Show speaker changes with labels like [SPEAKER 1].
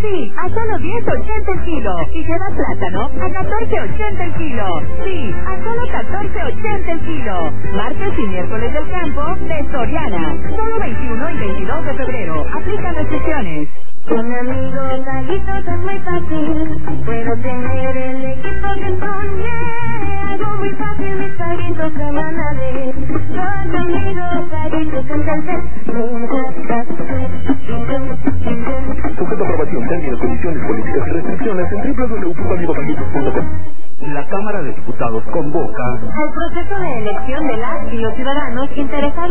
[SPEAKER 1] Sí, a solo 10.80 el kilo. Y lleva plátano a 14.80 el kilo. Sí, a solo 14.80 el kilo. Martes y miércoles del campo de Soriana. Solo 21 y 22 de febrero. Aplican restricciones.
[SPEAKER 2] Con amigos, Gallitos es muy fácil. Puedo tener el equipo que soñé. Algo muy fácil, mis Gallitos semanales. Con amigos, Gallitos en Telcel.
[SPEAKER 3] Sujeto a aprobación, términos, condiciones, políticas y restricciones en www.gallitos.com. La Cámara de Diputados convoca
[SPEAKER 2] al proceso de elección de las y los ciudadanos interesados